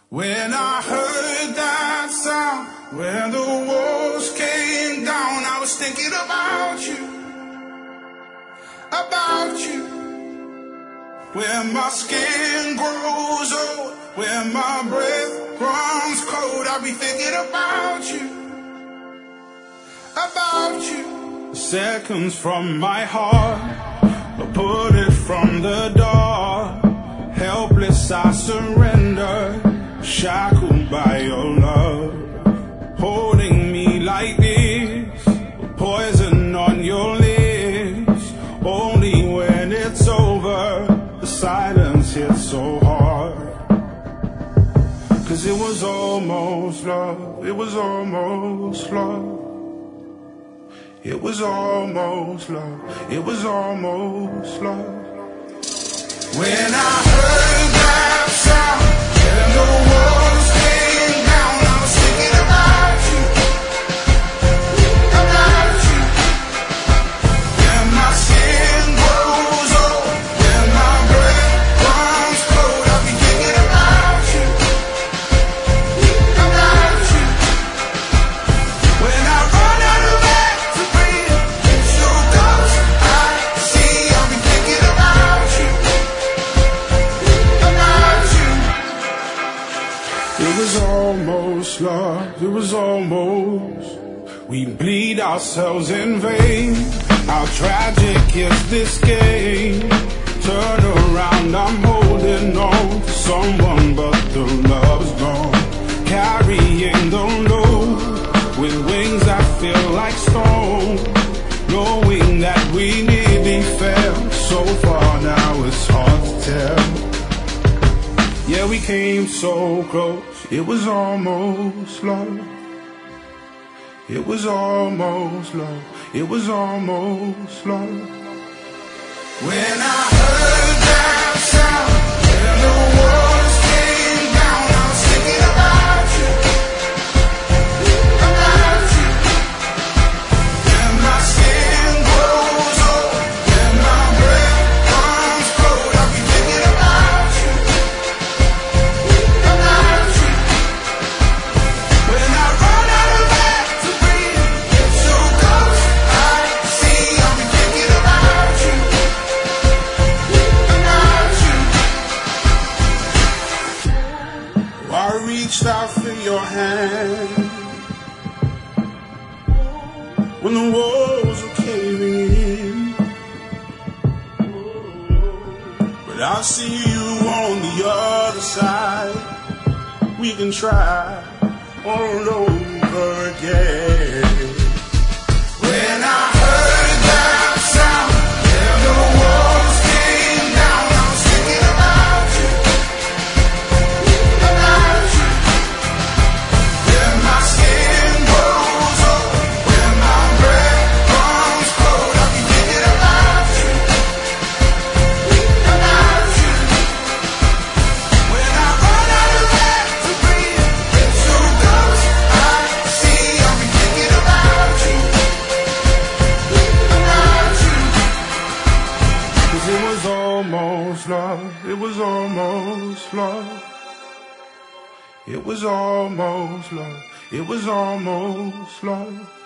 When I heard that sound, when the walls came down, I was thinking about you, about you. When my skin grows old, when my breath runs cold, I'll be thinking about you, about you. Seconds from my heart, I put it from the door. Helpless I surrender, shackled by your love. Holding me like this, poison on your lips. Only when it's over, the silence hits so hard. Cause it was almost love, it was almost love. It was almost love, it was almost love. When I heard that sound, and the walls came down, I was thinking about you, about you. When my skin grows old, when my breath runs cold, I'll be thinking about you, about you. When I run out of air to breathe, it's your ghost I see, I'll be thinking about you. It was almost love, it was almost. We bleed ourselves in vain. How tragic is this game? Turn around, I'm holding on to someone, but the love's gone. Carrying the load with wings that feel like stone. Knowing that we nearly fell so far, now it's hard to tell. Yeah, we came so close, it was almost love. It was almost love, it was almost love. When I heard that sound, when the walls came down, I was thinking about you, about you. When my skin grows old, when my breath runs cold, I'll be thinking about you. I reached out for your hand when the walls were caving in, but I see you on the other side. We can try all over again. When I heard that sound, and the walls came down, I was thinking about you, about you. When my skin grows old, when my breath runs cold, I'll be thinking about you, about you. When I run out of air to breathe, it's your ghost I see, I'll be thinking about you, about you. Cause it was almost love, it was almost love. It was almost love, it was almost love.